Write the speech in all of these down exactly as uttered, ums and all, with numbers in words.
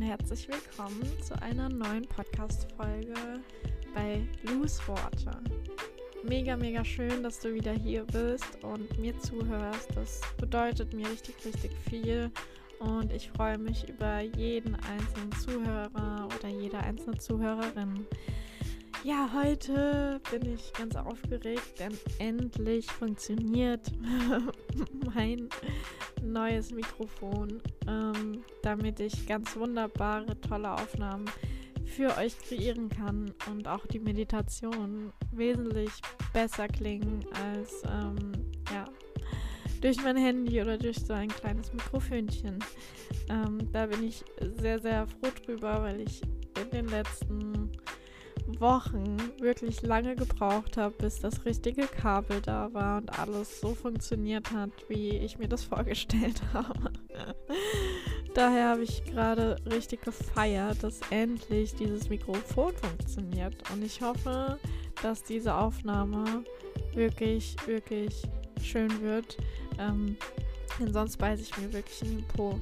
herzlich willkommen zu einer neuen Podcast-Folge bei Lu's Worte. Mega, mega schön, dass du wieder hier bist und mir zuhörst. Das bedeutet mir richtig, richtig viel und ich freue mich über jeden einzelnen Zuhörer oder jede einzelne Zuhörerin. Ja, heute bin ich ganz aufgeregt, denn endlich funktioniert mein neues Mikrofon, ähm, damit ich ganz wunderbare, tolle Aufnahmen für euch kreieren kann und auch die Meditation wesentlich besser klingen als ähm, ja, durch mein Handy oder durch so ein kleines Mikrofönchen. Ähm, da bin ich sehr, sehr froh drüber, weil ich in den letzten Wochen wirklich lange gebraucht habe, bis das richtige Kabel da war und alles so funktioniert hat, wie ich mir das vorgestellt habe. Daher habe ich gerade richtig gefeiert, dass endlich dieses Mikrofon funktioniert und ich hoffe, dass diese Aufnahme wirklich, wirklich schön wird, ähm, denn sonst beiße ich mir wirklich in den Po.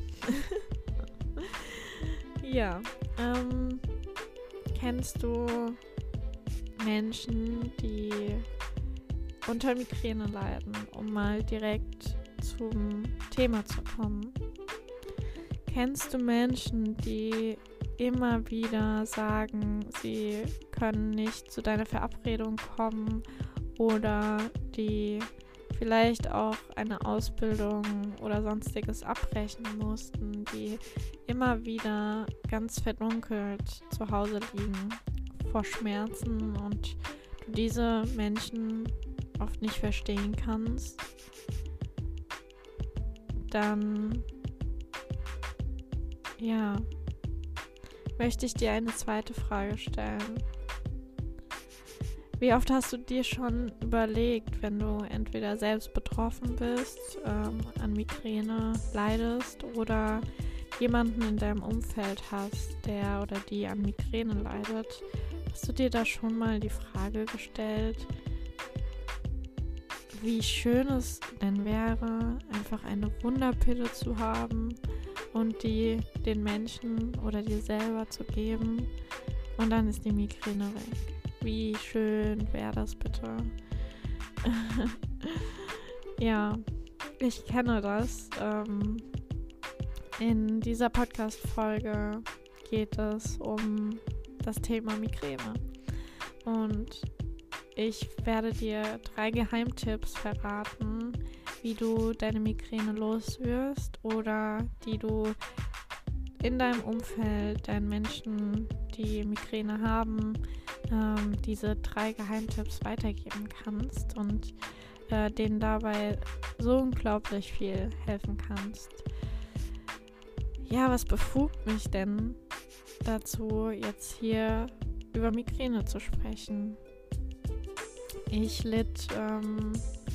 Ja, ähm, kennst du Menschen, die unter Migräne leiden, um mal direkt zum Thema zu kommen? Kennst du Menschen, die immer wieder sagen, sie können nicht zu deiner Verabredung kommen oder die vielleicht auch eine Ausbildung oder sonstiges abbrechen mussten, die immer wieder ganz verdunkelt zu Hause liegen vor Schmerzen und du diese Menschen oft nicht verstehen kannst, dann ja, möchte ich dir eine zweite Frage stellen. Wie oft hast du dir schon überlegt, wenn du entweder selbst betroffen bist, ähm, an Migräne leidest oder jemanden in deinem Umfeld hast, der oder die an Migräne leidet, hast du dir da schon mal die Frage gestellt, wie schön es denn wäre, einfach eine Wunderpille zu haben und die den Menschen oder dir selber zu geben und dann ist die Migräne weg. Wie schön wäre das bitte? Ja, ich kenne das. Ähm, in dieser Podcast-Folge geht es um das Thema Migräne. Und ich werde dir drei Geheimtipps verraten, wie du deine Migräne loswirst oder die du in deinem Umfeld, deinen Menschen, die Migräne haben, ähm, diese drei Geheimtipps weitergeben kannst und äh, denen dabei so unglaublich viel helfen kannst. Ja, was befugt mich denn dazu, jetzt hier über Migräne zu sprechen? Ich litt ähm,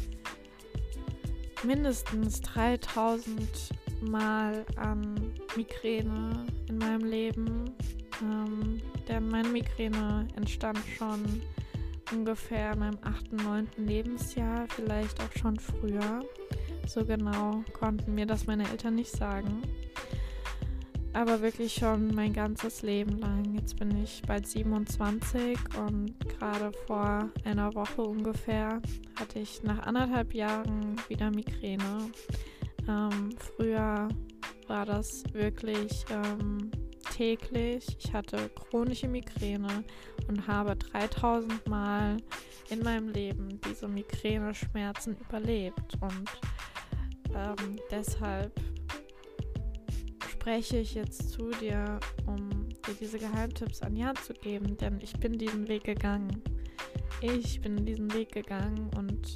mindestens dreitausend Mal an Migräne in meinem Leben, ähm, denn meine Migräne entstand schon ungefähr in meinem achten, neunten Lebensjahr, vielleicht auch schon früher. So genau konnten mir das meine Eltern nicht sagen. Aber wirklich schon mein ganzes Leben lang. Jetzt bin ich bald siebenundzwanzig und gerade vor einer Woche ungefähr hatte ich nach anderthalb Jahren wieder Migräne. Ähm, früher war das wirklich ähm, täglich. Ich hatte chronische Migräne und habe dreitausend Mal in meinem Leben diese Migräne-Schmerzen überlebt. Und ähm, deshalb spreche ich jetzt zu dir, um dir diese Geheimtipps an die Hand zu geben, denn ich bin diesen Weg gegangen. Ich bin diesen Weg gegangen und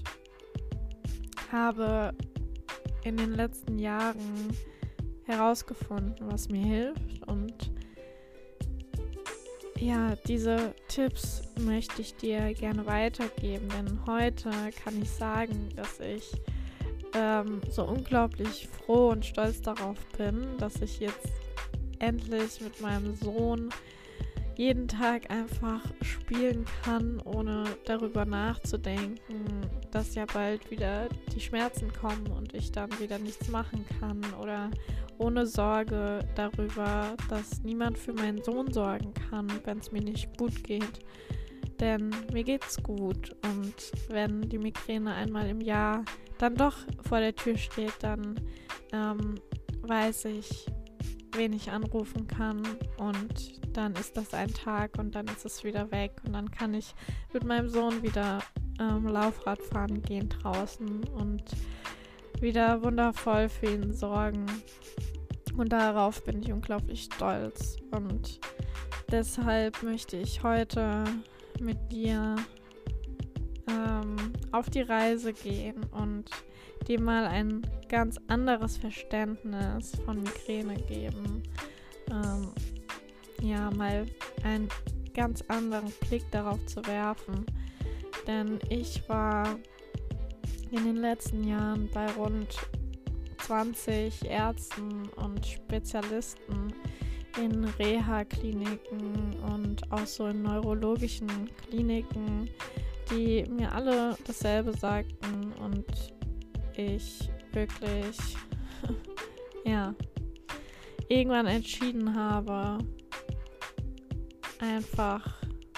habe in den letzten Jahren herausgefunden, was mir hilft und ja, diese Tipps möchte ich dir gerne weitergeben, denn heute kann ich sagen, dass ich ähm, so unglaublich froh und stolz darauf bin, dass ich jetzt endlich mit meinem Sohn jeden Tag einfach spielen kann, ohne darüber nachzudenken, dass ja bald wieder die Schmerzen kommen und ich dann wieder nichts machen kann, oder ohne Sorge darüber, dass niemand für meinen Sohn sorgen kann, wenn es mir nicht gut geht. Denn mir geht's gut, und wenn die Migräne einmal im Jahr dann doch vor der Tür steht, dann ähm, weiß ich, wen ich anrufen kann, und dann ist das ein Tag und dann ist es wieder weg und dann kann ich mit meinem Sohn wieder ähm, Laufrad fahren gehen draußen und wieder wundervoll für ihn sorgen, und darauf bin ich unglaublich stolz, und deshalb möchte ich heute mit dir ähm, auf die Reise gehen und dir mal ein ganz anderes Verständnis von Migräne geben. Ähm, ja, mal einen ganz anderen Blick darauf zu werfen. Denn ich war in den letzten Jahren bei rund zwanzig Ärzten und Spezialisten in Reha-Kliniken und auch so in neurologischen Kliniken, die mir alle dasselbe sagten, und ich wirklich ja irgendwann entschieden habe, einfach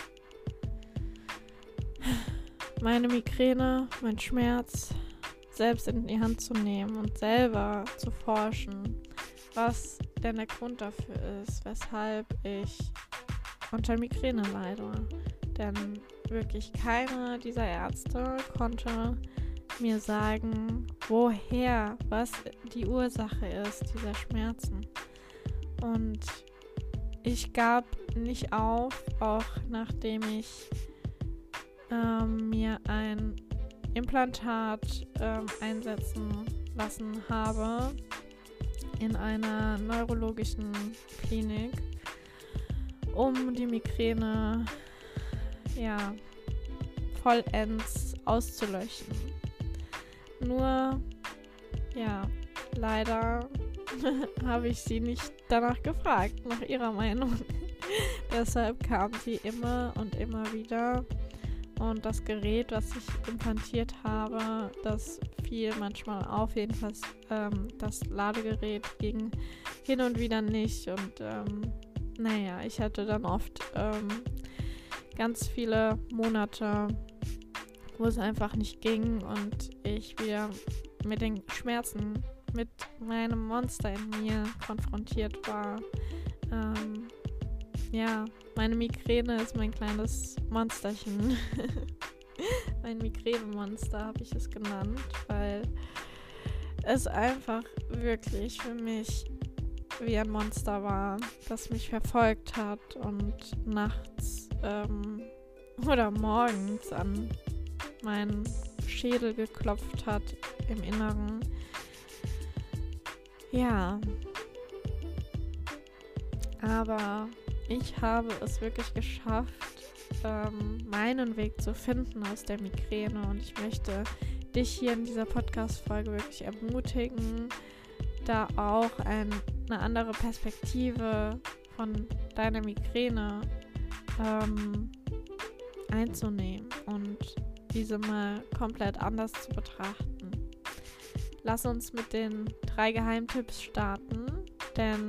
meine Migräne, mein Schmerz selbst in die Hand zu nehmen und selber zu forschen, was denn der Grund dafür ist, weshalb ich unter Migräne leide. Denn wirklich keiner dieser Ärzte konnte mir sagen, woher, was die Ursache ist dieser Schmerzen. Und ich gab nicht auf, auch nachdem ich ähm, mir ein Implantat ähm, einsetzen lassen habe in einer neurologischen Klinik, um die Migräne ja vollends auszulöschen. Nur, ja, leider habe ich sie nicht danach gefragt, nach ihrer Meinung. Deshalb kam sie immer und immer wieder. Und das Gerät, was ich implantiert habe, das fiel manchmal auf. Jedenfalls ähm, das Ladegerät ging hin und wieder nicht. Und ähm, naja, ich hatte dann oft ähm, ganz viele Monate, wo es einfach nicht ging und ich wieder mit den Schmerzen, mit meinem Monster in mir konfrontiert war. Ähm, ja, meine Migräne ist mein kleines Monsterchen. Mein Migränemonster habe ich es genannt, weil es einfach wirklich für mich wie ein Monster war, das mich verfolgt hat und nachts ähm, oder morgens an meinen Schädel geklopft hat im Inneren. Ja, aber ich habe es wirklich geschafft, ähm, meinen Weg zu finden aus der Migräne, und ich möchte dich hier in dieser Podcast-Folge wirklich ermutigen, da auch ein, eine andere Perspektive von deiner Migräne ähm, einzunehmen und diese mal komplett anders zu betrachten. Lass uns mit den drei Geheimtipps starten, denn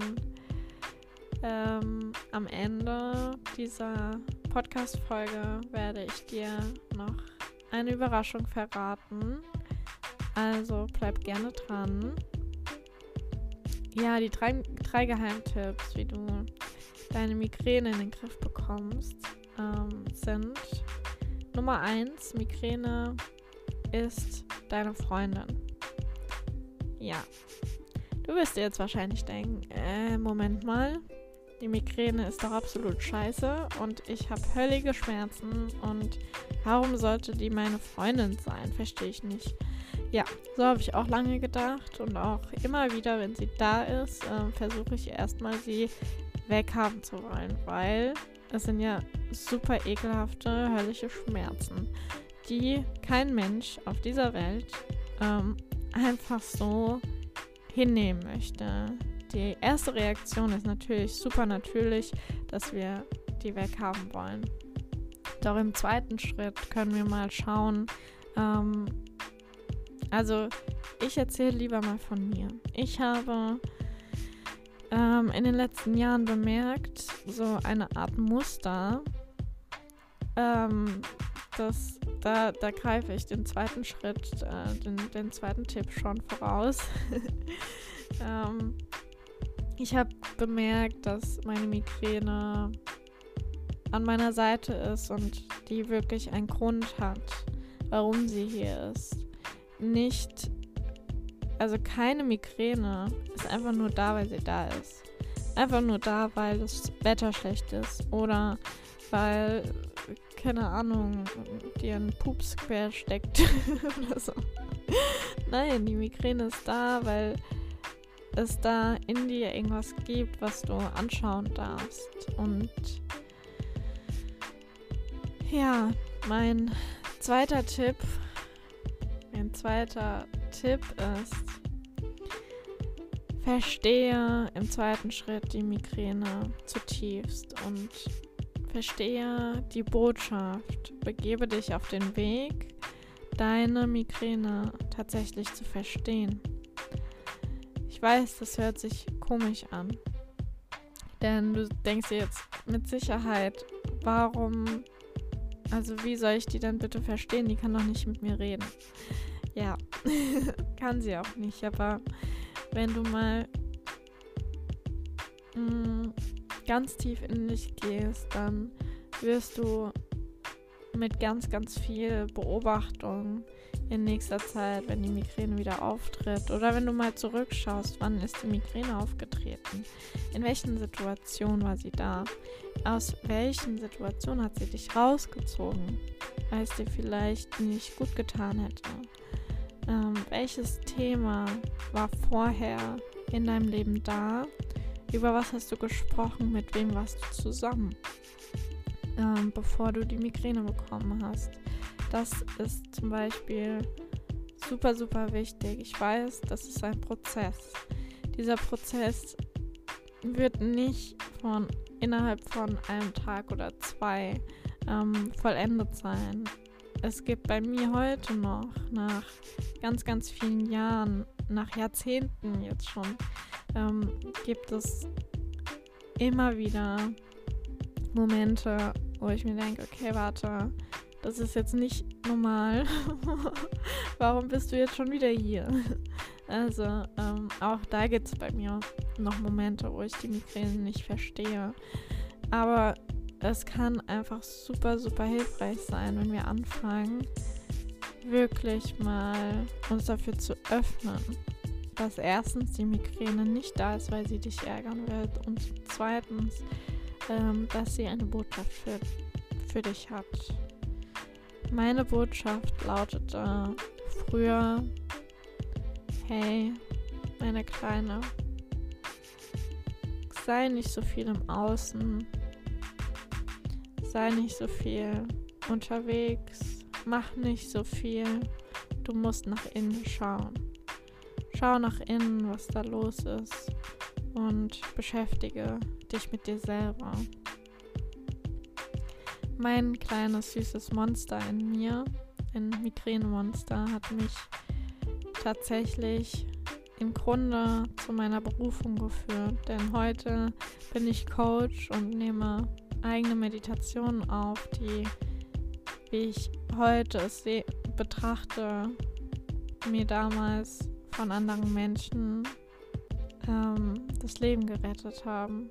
ähm, am Ende dieser Podcast-Folge werde ich dir noch eine Überraschung verraten. Also bleib gerne dran. Ja, die drei, drei Geheimtipps, wie du deine Migräne in den Griff bekommst, ähm, sind: Nummer eins, Migräne ist deine Freundin. Ja, du wirst dir jetzt wahrscheinlich denken, äh, Moment mal, die Migräne ist doch absolut scheiße und ich habe höllische Schmerzen und warum sollte die meine Freundin sein? Verstehe ich nicht. Ja, so habe ich auch lange gedacht, und auch immer wieder, wenn sie da ist, äh, versuche ich erstmal sie weghaben zu wollen, weil es sind ja super ekelhafte, höllische Schmerzen, die kein Mensch auf dieser Welt ähm, einfach so hinnehmen möchte. Die erste Reaktion ist natürlich super natürlich, dass wir die weghaben wollen. Doch im zweiten Schritt können wir mal schauen, Ähm, also ich erzähle lieber mal von mir. Ich habe ähm, in den letzten Jahren bemerkt, so eine Art Muster, ähm, das, da, da greife ich den zweiten Schritt, äh, den, den zweiten Tipp schon voraus. ähm, ich habe bemerkt, dass meine Migräne an meiner Seite ist und die wirklich einen Grund hat, warum sie hier ist. Nicht, also keine Migräne ist einfach nur da, weil sie da ist. Einfach nur da, weil das Wetter schlecht ist oder weil, keine Ahnung, dir ein Pups quer steckt oder so. Nein, die Migräne ist da, weil es da in dir irgendwas gibt, was du anschauen darfst. Und ja, mein zweiter Tipp, mein zweiter Tipp ist, verstehe im zweiten Schritt die Migräne zutiefst und verstehe die Botschaft. Begebe dich auf den Weg, deine Migräne tatsächlich zu verstehen. Ich weiß, das hört sich komisch an, denn du denkst dir jetzt mit Sicherheit, warum, also wie soll ich die denn bitte verstehen? Die kann doch nicht mit mir reden. Ja, kann sie auch nicht, aber wenn du mal mh, ganz tief in dich gehst, dann wirst du mit ganz, ganz viel Beobachtung in nächster Zeit, wenn die Migräne wieder auftritt oder wenn du mal zurückschaust, wann ist die Migräne aufgetreten, in welchen Situationen war sie da, aus welchen Situationen hat sie dich rausgezogen, weil es dir vielleicht nicht gut getan hätte. Ähm, welches Thema war vorher in deinem Leben da? Über was hast du gesprochen? Mit wem warst du zusammen? Ähm, bevor du die Migräne bekommen hast. Das ist zum Beispiel super, super wichtig. Ich weiß, das ist ein Prozess. Dieser Prozess wird nicht von innerhalb von einem Tag oder zwei ähm, vollendet sein. Es gibt bei mir heute noch, nach ganz, ganz vielen Jahren, nach Jahrzehnten jetzt schon, ähm, gibt es immer wieder Momente, wo ich mir denke, okay, warte, das ist jetzt nicht normal. Warum bist du jetzt schon wieder hier? Also, ähm, auch da gibt es bei mir noch Momente, wo ich die Migräne nicht verstehe. Aber es kann einfach super, super hilfreich sein, wenn wir anfangen, wirklich mal uns dafür zu öffnen, dass erstens die Migräne nicht da ist, weil sie dich ärgern wird und zweitens, ähm, dass sie eine Botschaft für, für dich hat. Meine Botschaft lautete früher, hey, meine Kleine, sei nicht so viel im Außen, sei nicht so viel unterwegs, mach nicht so viel, du musst nach innen schauen. Schau nach innen, was da los ist und beschäftige dich mit dir selber. Mein kleines süßes Monster in mir, ein Migränemonster, hat mich tatsächlich im Grunde zu meiner Berufung geführt. Denn heute bin ich Coach und nehme eigene Meditationen auf, die, wie ich heute es se- betrachte, mir damals von anderen Menschen ähm, das Leben gerettet haben.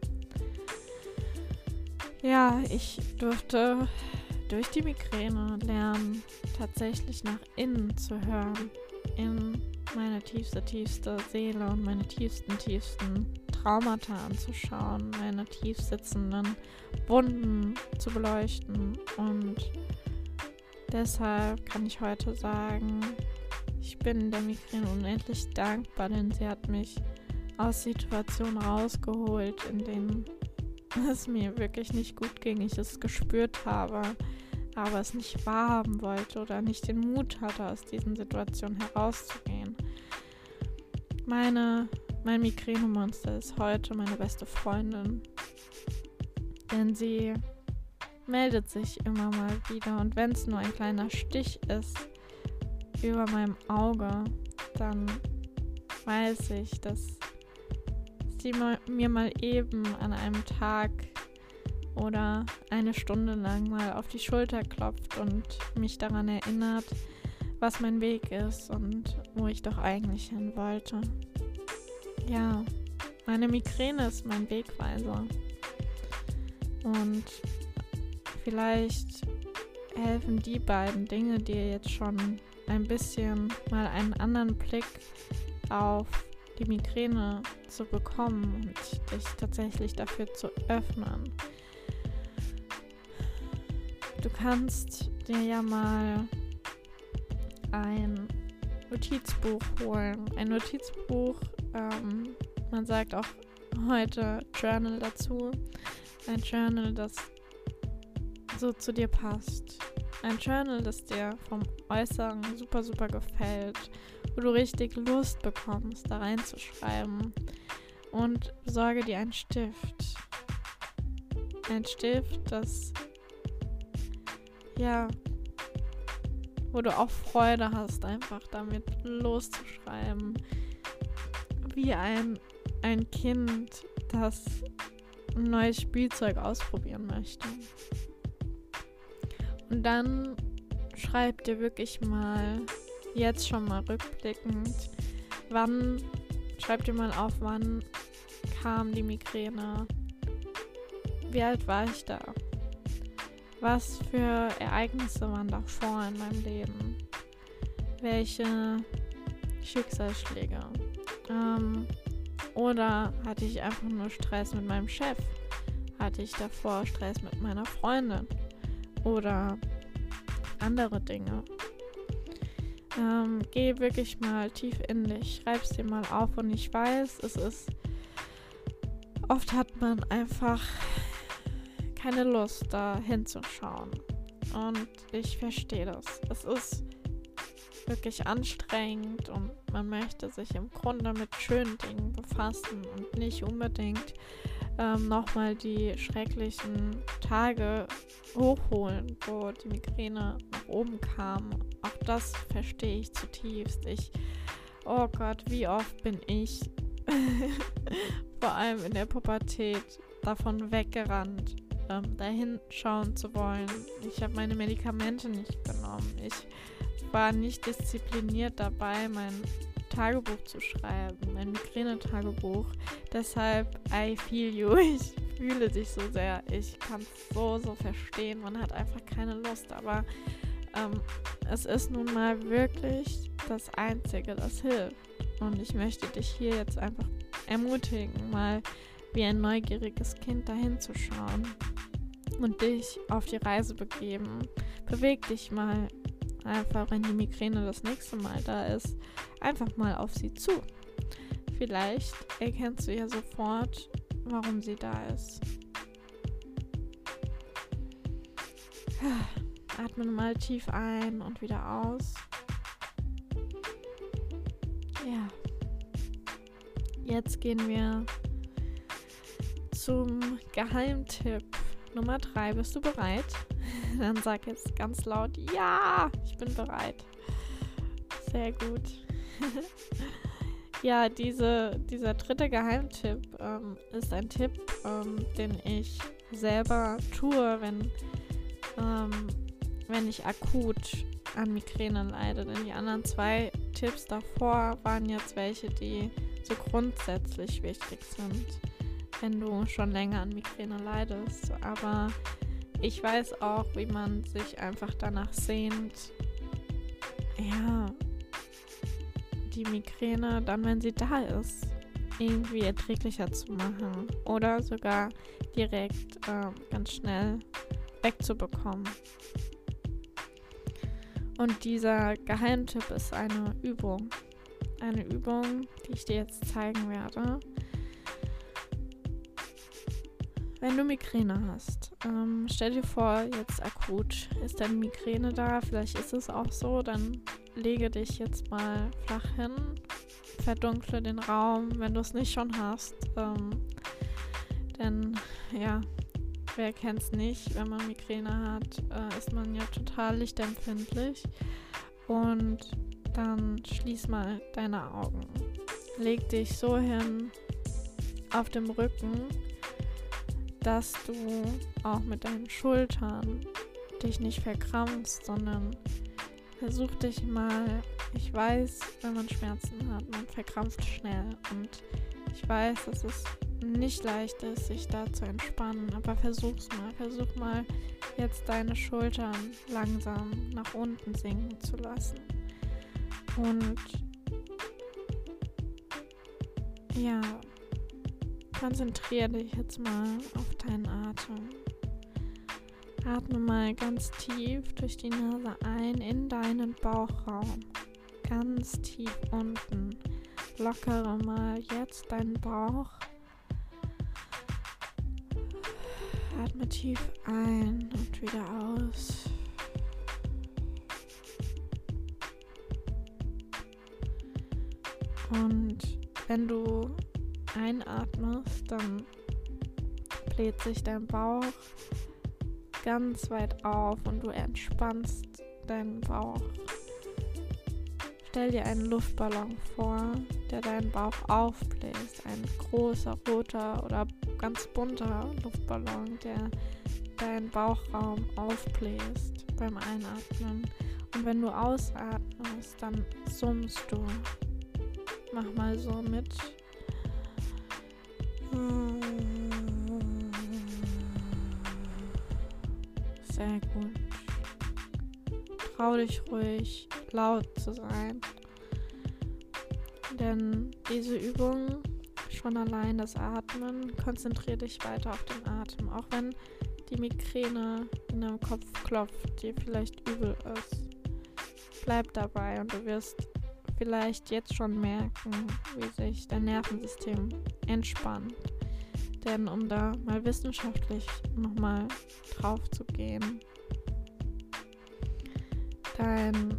Ja, ich durfte durch die Migräne lernen, tatsächlich nach innen zu hören, in meine tiefste, tiefste Seele und meine tiefsten, tiefsten Traumata anzuschauen, meine tief sitzenden Wunden zu beleuchten. Und deshalb kann ich heute sagen, ich bin der Migräne unendlich dankbar, denn sie hat mich aus Situationen rausgeholt, in denen es mir wirklich nicht gut ging, ich es gespürt habe, aber es nicht wahrhaben wollte oder nicht den Mut hatte, aus diesen Situationen herauszugehen. Meine, mein Migränemonster ist heute meine beste Freundin, denn sie meldet sich immer mal wieder und wenn es nur ein kleiner Stich ist über meinem Auge, dann weiß ich, dass sie mal, mir mal eben an einem Tag oder eine Stunde lang mal auf die Schulter klopft und mich daran erinnert, was mein Weg ist und wo ich doch eigentlich hin wollte. Ja, meine Migräne ist mein Wegweiser. Und vielleicht helfen die beiden Dinge dir jetzt schon ein bisschen mal einen anderen Blick auf die Migräne zu bekommen und dich tatsächlich dafür zu öffnen. Du kannst dir ja mal ein Notizbuch holen. Ein Notizbuch, ähm, man sagt auch heute Journal dazu. Ein Journal, das so zu dir passt. Ein Journal, das dir vom Äußeren super, super gefällt, wo du richtig Lust bekommst, da reinzuschreiben. Und besorge dir einen Stift. Ein Stift, das, ja, wo du auch Freude hast, einfach damit loszuschreiben. Wie ein, ein Kind, das ein neues Spielzeug ausprobieren möchte. Und dann schreib dir wirklich mal, jetzt schon mal rückblickend, wann, schreib dir mal auf, wann kam die Migräne, wie alt war ich da, was für Ereignisse waren davor in meinem Leben, welche Schicksalsschläge, ähm, oder hatte ich einfach nur Stress mit meinem Chef, hatte ich davor Stress mit meiner Freundin oder andere Dinge. Ähm, geh wirklich mal tief in dich, schreib's dir mal auf und ich weiß, es ist, oft hat man einfach keine Lust, da hinzuschauen und ich verstehe das. Es ist wirklich anstrengend und man möchte sich im Grunde mit schönen Dingen befassen und nicht unbedingt ähm, nochmal die schrecklichen Tage hochholen, wo die Migräne nach oben kam. Auch das verstehe ich zutiefst. Ich, oh Gott, wie oft bin ich vor allem in der Pubertät davon weggerannt, ähm, dahin schauen zu wollen. Ich habe meine Medikamente nicht genommen. Ich war nicht diszipliniert dabei, mein Tagebuch zu schreiben, mein Migräne-Tagebuch. Deshalb, I feel you. Ich fühle dich so sehr. Ich kann es so, so verstehen. Man hat einfach keine Lust, aber ähm, es ist nun mal wirklich das Einzige, das hilft. Und ich möchte dich hier jetzt einfach ermutigen, mal wie ein neugieriges Kind dahin zu schauen und dich auf die Reise begeben. Beweg dich mal einfach, wenn die Migräne das nächste Mal da ist, einfach mal auf sie zu. Vielleicht erkennst du ja sofort, warum sie da ist. Atme mal tief ein und wieder aus. Ja. Jetzt gehen wir zum Geheimtipp Nummer drei. Bist du bereit? Dann sag jetzt ganz laut, ja, ich bin bereit. Sehr gut. Ja, diese, dieser dritte Geheimtipp ähm, ist ein Tipp, ähm, den ich selber tue, wenn, ähm, wenn ich akut an Migräne leide. Denn die anderen zwei Tipps davor waren jetzt welche, die so grundsätzlich wichtig sind, wenn du schon länger an Migräne leidest. Aber ich weiß auch, wie man sich einfach danach sehnt, ja, die Migräne dann, wenn sie da ist, irgendwie erträglicher zu machen oder sogar direkt äh, ganz schnell wegzubekommen. Und dieser Geheimtipp ist eine Übung. Eine Übung, die ich dir jetzt zeigen werde. Wenn du Migräne hast, ähm, stell dir vor, jetzt akut ist deine Migräne da, vielleicht ist es auch so, dann lege dich jetzt mal flach hin, verdunkle den Raum, wenn du es nicht schon hast, ähm, denn ja, wer kennt es nicht, wenn man Migräne hat, äh, ist man ja total lichtempfindlich und dann schließ mal deine Augen. Leg dich so hin auf dem Rücken, dass du auch mit deinen Schultern dich nicht verkrampfst, sondern versuch dich mal, ich weiß, wenn man Schmerzen hat, man verkrampft schnell und ich weiß, dass es nicht leicht ist, sich da zu entspannen, aber versuch's mal, versuch mal jetzt deine Schultern langsam nach unten sinken zu lassen und ja, konzentriere dich jetzt mal auf deinen Atem. Atme mal ganz tief durch die Nase ein in deinen Bauchraum. Ganz tief unten. Lockere mal jetzt deinen Bauch. Atme tief ein und wieder aus. Und wenn du einatmest, dann bläht sich dein Bauch ganz weit auf und du entspannst deinen Bauch. Stell dir einen Luftballon vor, der deinen Bauch aufbläst. Ein großer, roter oder ganz bunter Luftballon, der deinen Bauchraum aufbläst beim Einatmen. Und wenn du ausatmest, dann summst du. Mach mal so mit. Sehr gut. Trau dich ruhig, laut zu sein. Denn diese Übung, schon allein das Atmen, konzentriere dich weiter auf den Atem. Auch wenn die Migräne in deinem Kopf klopft, dir vielleicht übel ist. Bleib dabei und du wirst vielleicht jetzt schon merken, wie sich dein Nervensystem entspannt. Denn um da mal wissenschaftlich nochmal drauf zu gehen, dein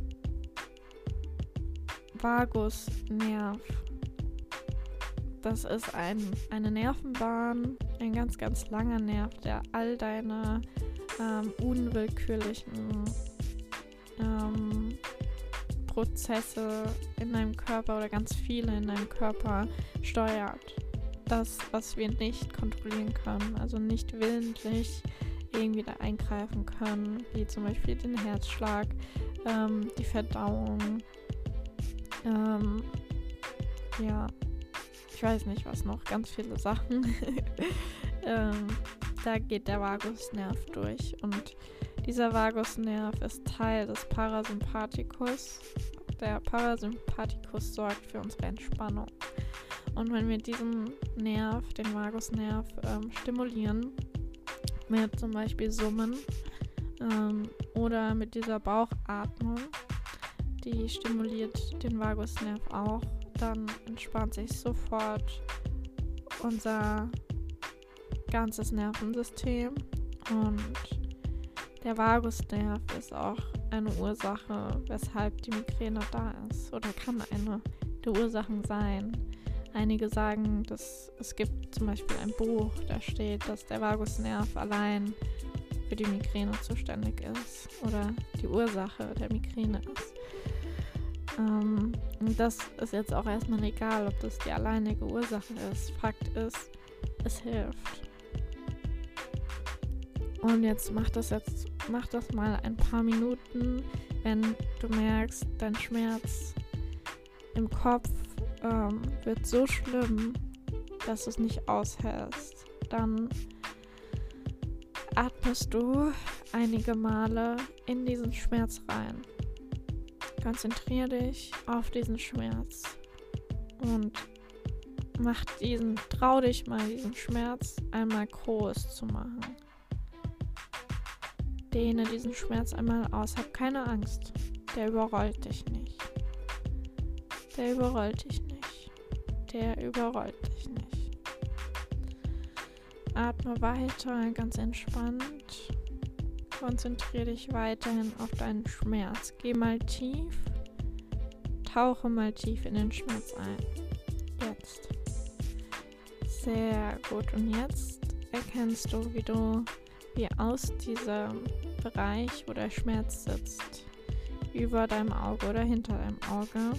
Vagusnerv, das ist ein, eine Nervenbahn, ein ganz, ganz langer Nerv, der all deine ähm, unwillkürlichen ähm, Prozesse in deinem Körper oder ganz viele in deinem Körper steuert. Das, was wir nicht kontrollieren können, also nicht willentlich irgendwie da eingreifen können, wie zum Beispiel den Herzschlag, ähm, die Verdauung, ähm, ja, ich weiß nicht was noch, ganz viele Sachen. ähm, da geht der Vagusnerv durch und dieser Vagusnerv ist Teil des Parasympathikus. Der Parasympathikus sorgt für unsere Entspannung. Und wenn wir diesen Nerv, den Vagusnerv, ähm, stimulieren, mit zum Beispiel Summen ähm, oder mit dieser Bauchatmung, die stimuliert den Vagusnerv auch, dann entspannt sich sofort unser ganzes Nervensystem und der Vagusnerv ist auch eine Ursache, weshalb die Migräne da ist oder kann eine der Ursachen sein. Einige sagen, dass es gibt zum Beispiel ein Buch, da steht, dass der Vagusnerv allein für die Migräne zuständig ist oder die Ursache der Migräne ist. Ähm, und das ist jetzt auch erstmal egal, ob das die alleinige Ursache ist. Fakt ist, es hilft. Und jetzt mach das jetzt, mach das mal ein paar Minuten, wenn du merkst, dein Schmerz im Kopf ähm, wird so schlimm, dass du es nicht aushältst. Dann atmest du einige Male in diesen Schmerz rein. Konzentriere dich auf diesen Schmerz und mach diesen, trau dich mal, diesen Schmerz einmal groß zu machen. Dehne diesen Schmerz einmal aus, hab keine Angst, der überrollt dich nicht. Der überrollt dich nicht. Der überrollt dich nicht. Atme weiter, ganz entspannt. Konzentriere dich weiterhin auf deinen Schmerz. Geh mal tief. Tauche mal tief in den Schmerz ein. Jetzt. Sehr gut. Und jetzt erkennst du, wie du wie aus diesem Bereich, wo der Schmerz sitzt, über deinem Auge oder hinter deinem Auge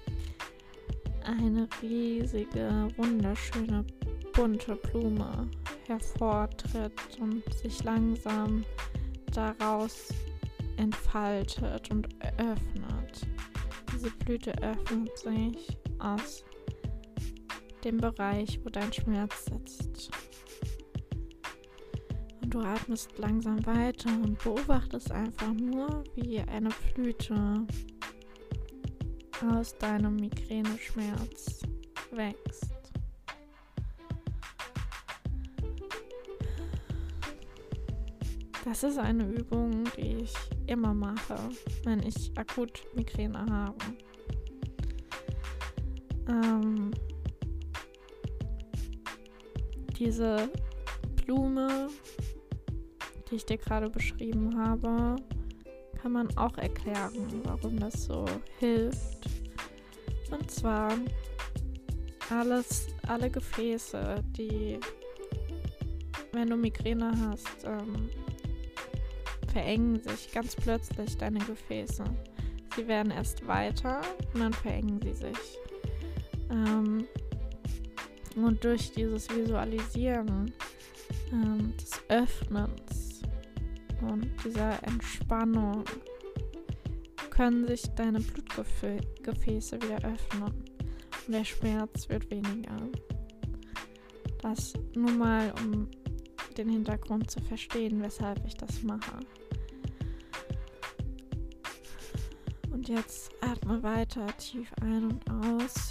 eine riesige, wunderschöne, bunte Blume hervortritt und sich langsam daraus entfaltet und öffnet. Diese Blüte öffnet sich aus dem Bereich, wo dein Schmerz sitzt. Und du atmest langsam weiter und beobachtest einfach nur, wie eine Blüte aus deinem Migräneschmerz wächst. Das ist eine Übung, die ich immer mache, wenn ich akut Migräne habe. Ähm, diese Blume, die ich dir gerade beschrieben habe, kann man auch erklären, warum das so hilft. Und zwar alles, alle Gefäße, die, wenn du Migräne hast, ähm, verengen sich ganz plötzlich deine Gefäße. Sie werden erst weiter und dann verengen sie sich. Ähm, und durch dieses Visualisieren ähm, des Öffnens und dieser Entspannung können sich deine Blutgefäße wieder öffnen und der Schmerz wird weniger. Das nur mal, um den Hintergrund zu verstehen, weshalb ich das mache. Und jetzt atme weiter tief ein und aus.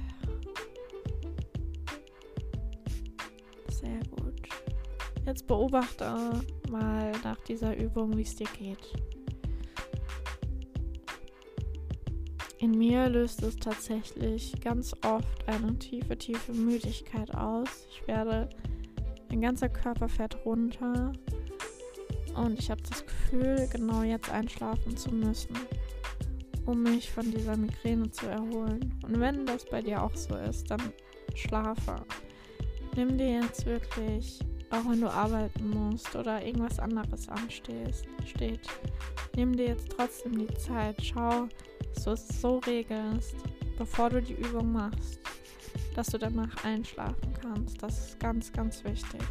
Sehr gut. Jetzt beobachte mal nach dieser Übung, wie es dir geht. In mir löst es tatsächlich ganz oft eine tiefe, tiefe Müdigkeit aus. Ich werde, mein ganzer Körper fährt runter und ich habe das Gefühl, genau jetzt einschlafen zu müssen, um mich von dieser Migräne zu erholen. Und wenn das bei dir auch so ist, dann schlafe. Nimm dir jetzt wirklich, auch wenn du arbeiten musst oder irgendwas anderes anstehst, steht, nimm dir jetzt trotzdem die Zeit, schau, dass du es so regelst, bevor du die Übung machst, dass du danach einschlafen kannst. Das ist ganz, ganz wichtig.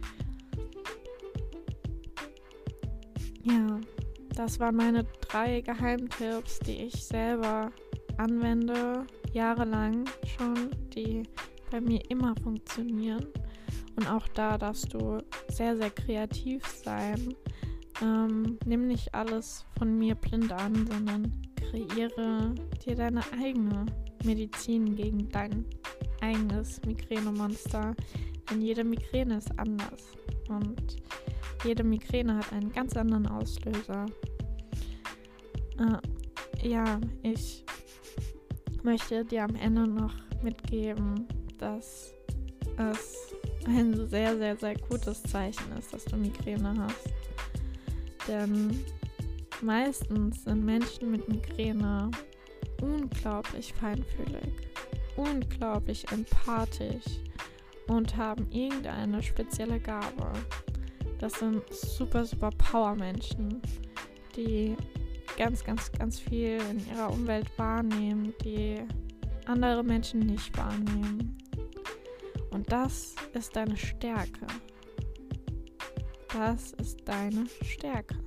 Ja, das waren meine drei Geheimtipps, die ich selber anwende, jahrelang schon, die bei mir immer funktionieren. Und auch da darfst du sehr, sehr kreativ sein. Ähm, nimm nicht alles von mir blind an, sondern kreiere dir deine eigene Medizin gegen dein eigenes Migränemonster. Denn jede Migräne ist anders. Und jede Migräne hat einen ganz anderen Auslöser. Äh, ja, ich möchte dir am Ende noch mitgeben, dass es ein sehr, sehr, sehr gutes Zeichen ist, dass du Migräne hast. Denn meistens sind Menschen mit Migräne unglaublich feinfühlig, unglaublich empathisch und haben irgendeine spezielle Gabe. Das sind super, super Power-Menschen, die ganz, ganz, ganz viel in ihrer Umwelt wahrnehmen, die andere Menschen nicht wahrnehmen. Und das ist deine Stärke. Das ist deine Stärke.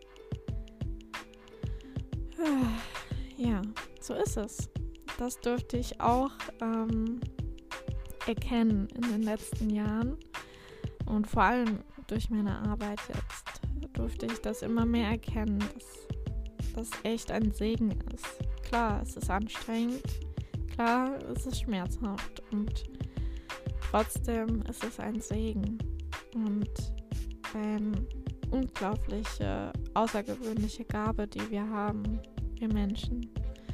Ja, so ist es. Das durfte ich auch ähm, erkennen in den letzten Jahren. Und vor allem durch meine Arbeit jetzt durfte ich das immer mehr erkennen, dass das echt ein Segen ist. Klar, es ist anstrengend. Klar, es ist schmerzhaft. Und trotzdem ist es ein Segen. Und eine unglaubliche, außergewöhnliche Gabe, die wir haben, wir Menschen.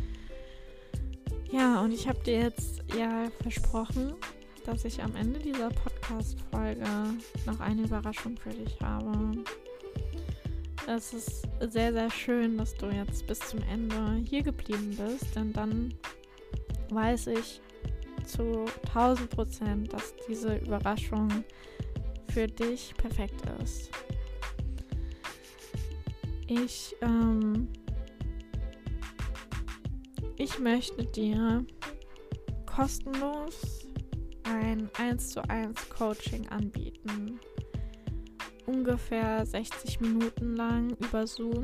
Ja, und ich habe dir jetzt ja versprochen, dass ich am Ende dieser Podcast-Folge noch eine Überraschung für dich habe. Es ist sehr, sehr schön, dass du jetzt bis zum Ende hier geblieben bist, denn dann weiß ich zu tausend Prozent, dass diese Überraschung für dich perfekt ist. Ich ähm, ich möchte dir kostenlos ein eins zu eins Coaching anbieten. Ungefähr sechzig Minuten lang über Zoom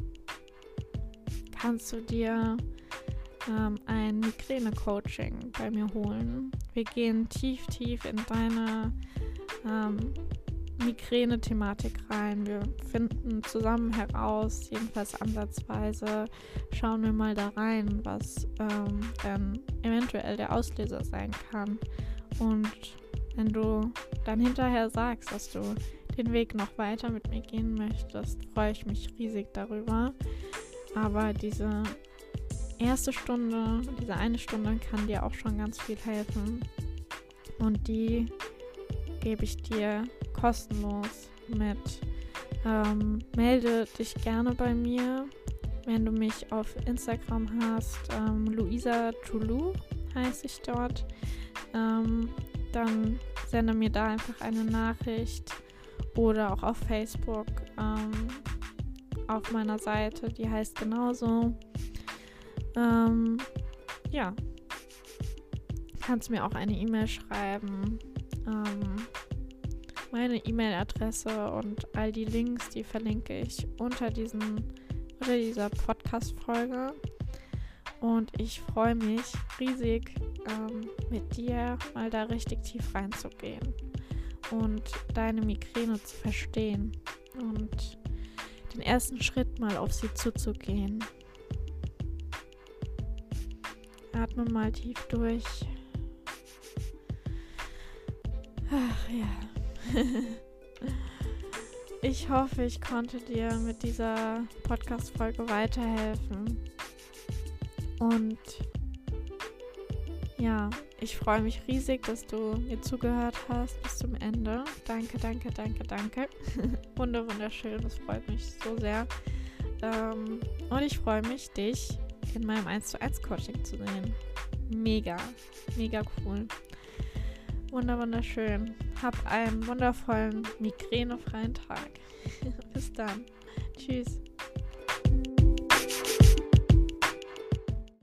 kannst du dir ähm, ein Migräne-Coaching bei mir holen. Wir gehen tief, tief in deine ähm, Migräne-Thematik rein. Wir finden zusammen heraus, jedenfalls ansatzweise, schauen wir mal da rein, was ähm, dann eventuell der Auslöser sein kann. Und wenn du dann hinterher sagst, dass du den Weg noch weiter mit mir gehen möchtest, freue ich mich riesig darüber. Aber diese erste Stunde, diese eine Stunde kann dir auch schon ganz viel helfen. Und die gebe ich dir kostenlos mit. Ähm, melde dich gerne bei mir, wenn du mich auf Instagram hast. Ähm, Luisa Toulou heiße ich dort. Ähm, dann sende mir da einfach eine Nachricht oder auch auf Facebook ähm, auf meiner Seite, die heißt genauso. Ähm, ja, kannst mir auch eine E-Mail schreiben. Ähm, meine E-Mail-Adresse und all die Links, die verlinke ich unter diesen, unter dieser Podcast-Folge. Und ich freue mich riesig, ähm, mit dir mal da richtig tief reinzugehen und deine Migräne zu verstehen und den ersten Schritt mal auf sie zuzugehen. Atme mal tief durch. Ach ja. Ich hoffe, ich konnte dir mit dieser Podcast-Folge weiterhelfen. Und ja, ich freue mich riesig, dass du mir zugehört hast bis zum Ende. Danke, danke, danke, danke. Wunder, wunderschön, das freut mich so sehr. Ähm, und ich freue mich, dich in meinem eins zu eins Coaching zu sehen. Mega, mega cool. Wunder, wunderschön. Hab einen wundervollen, migränefreien Tag. Bis dann. Tschüss.